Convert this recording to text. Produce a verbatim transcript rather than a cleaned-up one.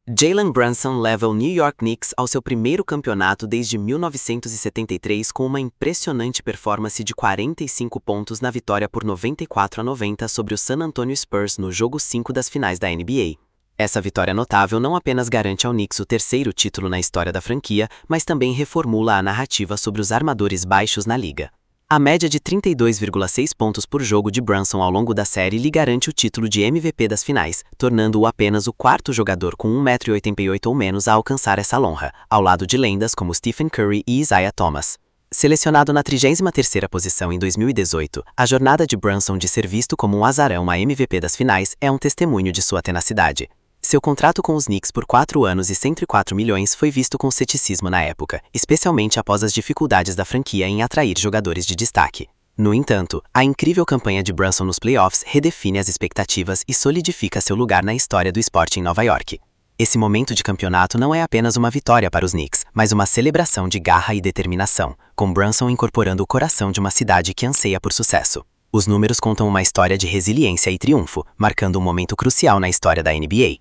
Jalen Brunson leva o New York Knicks ao seu primeiro campeonato desde mil novecentos e setenta e três com uma impressionante performance de quarenta e cinco pontos na vitória por noventa e quatro a noventa sobre o San Antonio Spurs no jogo cinco das finais da N B A. Essa vitória notável não apenas garante ao Knicks o terceiro título na história da franquia, mas também reformula a narrativa sobre os armadores baixos na liga. A média de trinta e dois vírgula seis pontos por jogo de Brunson ao longo da série lhe garante o título de M V P das finais, tornando-o apenas o quarto jogador com um metro e oitenta e oito ou menos a alcançar essa honra, ao lado de lendas como Stephen Curry e Isaiah Thomas. Selecionado na trigésima terceira posição em dois mil e dezoito, a jornada de Brunson de ser visto como um azarão a M V P das finais é um testemunho de sua tenacidade. Seu contrato com os Knicks por quatro anos e cento e quatro milhões foi visto com ceticismo na época, especialmente após as dificuldades da franquia em atrair jogadores de destaque. No entanto, a incrível campanha de Brunson nos playoffs redefine as expectativas e solidifica seu lugar na história do esporte em Nova York. Esse momento de campeonato não é apenas uma vitória para os Knicks, mas uma celebração de garra e determinação, com Brunson incorporando o coração de uma cidade que anseia por sucesso. Os números contam uma história de resiliência e triunfo, marcando um momento crucial na história da N B A.